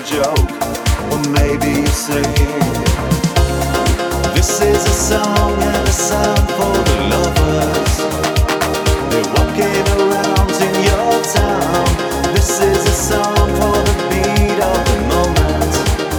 joke, or maybe you sing. This is a song and a sound for the lovers. They're walking around in your town. This is a song for the beat of the moment.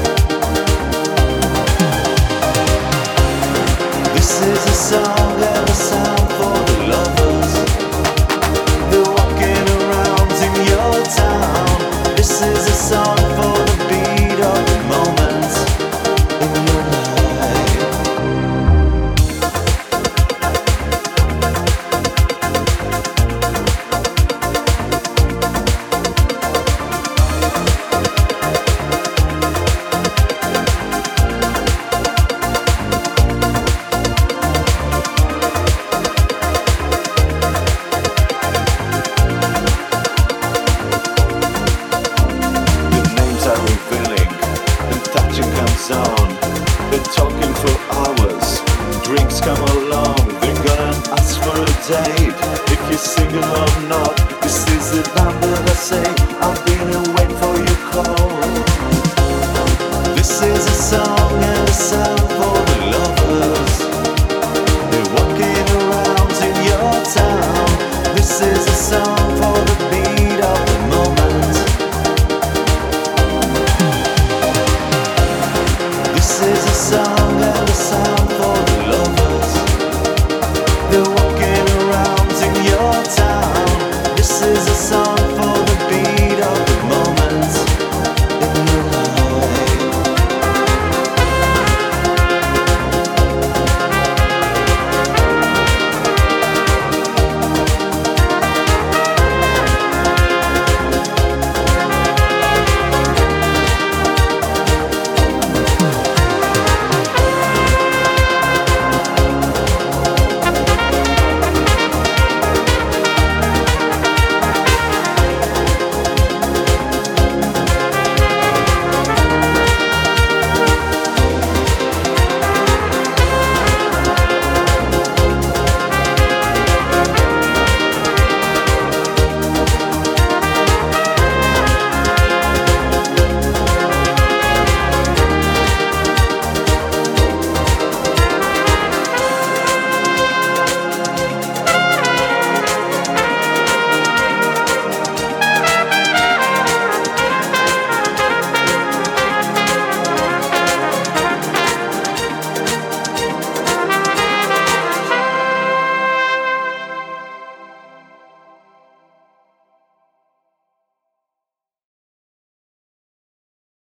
This is a song and a sound for the lovers. They're walking around in your town. This is a song for the beat of the moment in your life. Been talking for hours, drinks come along, they're gonna ask for a date. If you're single or not, this is the number I say. I've been waiting for your call. This is a song and a sound for the lovers. They're walking around in your town. This is a song for the beat of the moment. This is a song